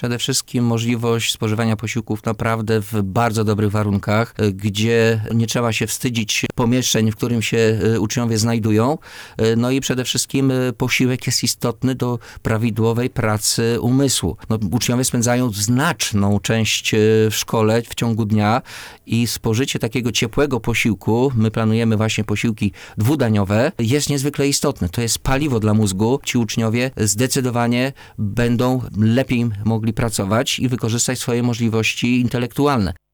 Przede wszystkim możliwość spożywania posiłków naprawdę w bardzo dobrych warunkach, gdzie nie trzeba się wstydzić pomieszczeń, w którym się uczniowie znajdują. No i przede wszystkim posiłek jest istotny do prawidłowej pracy umysłu. Uczniowie spędzają znaczną część w szkole w ciągu dnia i spożycie takiego ciepłego posiłku, my planujemy właśnie posiłki dwudaniowe, jest niezwykle istotne. To jest paliwo dla mózgu. Ci uczniowie zdecydowanie będą lepiej mogli pracować i wykorzystać swoje możliwości intelektualne.